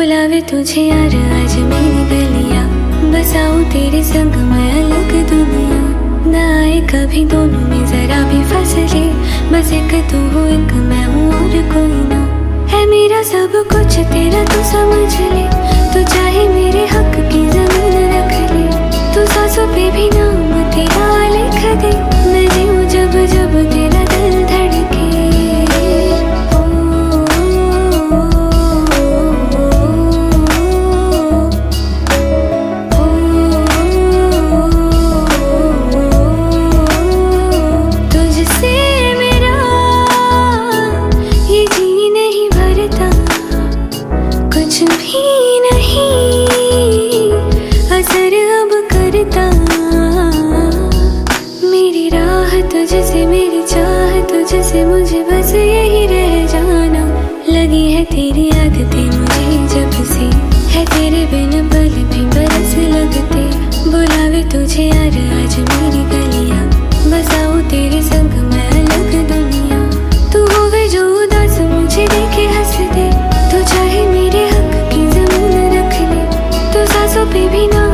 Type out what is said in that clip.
बुलावे तुझे यार आज मेरी गलियां, बसाऊं तेरे संग मैं अलग दुनिया। ना आए कभी दोनों में जरा भी फसले, बस एक तू हो एक मैं हूँ और कोई ना। है मेरा सब कुछ तेरा तू समझ ले, तू चाहे मेरे हक की जमीन रख ले। तू सांसों पे भी नाम तेरा लिख दे, मैं जीऊं जब जब तेरा दिल धड़के। कुछ भी नहीं असर अब करता, मेरी राह तुझसे मेरी चाह तुझसे, मुझे बस यही रह जाना। लगी है तेरी आदतें मुझे जब से, है तेरे बिन पल भी बरस लगते। बुलावे तुझे यार आज मेरी गलियां, बसाऊं तेरे संग मैं अलग दुनिया। तू होवे जो उदास मुझे देखे हंस दे, तू चाहे मेरे हक की जमीन रख ले। तू सांसों पे भी ना